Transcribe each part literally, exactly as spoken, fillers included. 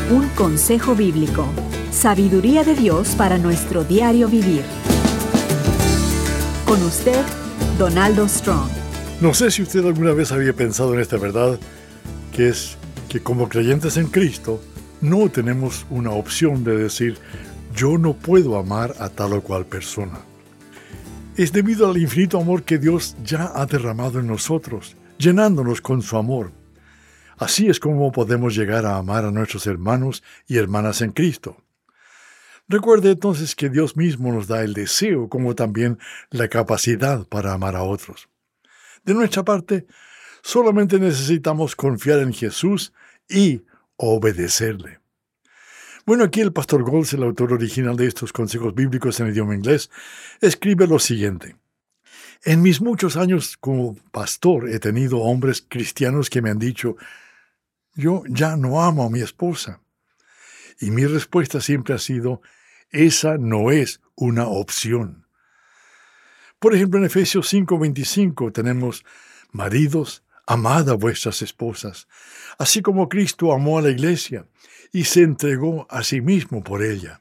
Un consejo bíblico. Sabiduría de Dios para nuestro diario vivir. Con usted, Donaldo Strong. No sé si usted alguna vez había pensado en esta verdad, que es que como creyentes en Cristo, no tenemos una opción de decir, yo no puedo amar a tal o cual persona. Es debido al infinito amor que Dios ya ha derramado en nosotros, llenándonos con su amor. Así es como podemos llegar a amar a nuestros hermanos y hermanas en Cristo. Recuerde entonces que Dios mismo nos da el deseo como también la capacidad para amar a otros. De nuestra parte, solamente necesitamos confiar en Jesús y obedecerle. Bueno, aquí el pastor Goltz, el autor original de estos consejos bíblicos en idioma inglés, escribe lo siguiente. En mis muchos años como pastor he tenido hombres cristianos que me han dicho, yo ya no amo a mi esposa. Y mi respuesta siempre ha sido, esa no es una opción. Por ejemplo, en Efesios cinco veinticinco tenemos, maridos, amad a vuestras esposas, así como Cristo amó a la iglesia y se entregó a sí mismo por ella.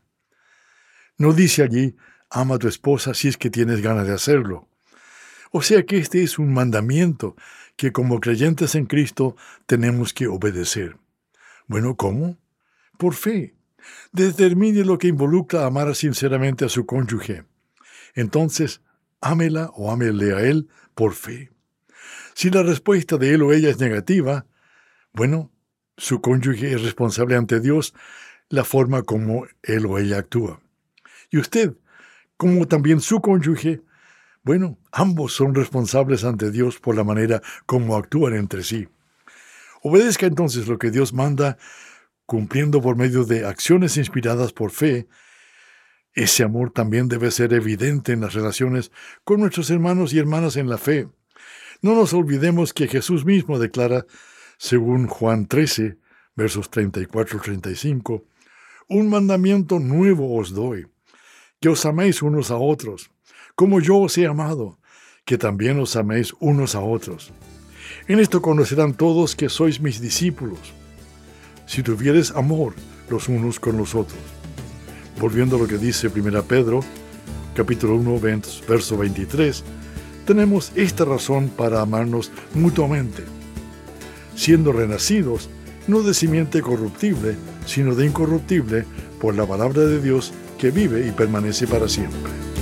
No dice allí, ama a tu esposa si es que tienes ganas de hacerlo. O sea que este es un mandamiento que como creyentes en Cristo tenemos que obedecer. Bueno, ¿cómo? Por fe. Determine lo que involucra amar sinceramente a su cónyuge. Entonces, ámela o ámele a él por fe. Si la respuesta de él o ella es negativa, bueno, su cónyuge es responsable ante Dios la forma como él o ella actúa. Y usted, como también su cónyuge, bueno, ambos son responsables ante Dios por la manera como actúan entre sí. Obedezca entonces lo que Dios manda, cumpliendo por medio de acciones inspiradas por fe. Ese amor también debe ser evidente en las relaciones con nuestros hermanos y hermanas en la fe. No nos olvidemos que Jesús mismo declara, según Juan trece, versos treinta y cuatro al treinta y cinco, un mandamiento nuevo os doy, que os améis unos a otros, como yo os he amado, que también os améis unos a otros. En esto conocerán todos que sois mis discípulos, si tuviereis amor los unos con los otros. Volviendo a lo que dice primera Pedro, capítulo uno, verso veintitrés, tenemos esta razón para amarnos mutuamente, siendo renacidos, no de simiente corruptible, sino de incorruptible, por la palabra de Dios que vive y permanece para siempre.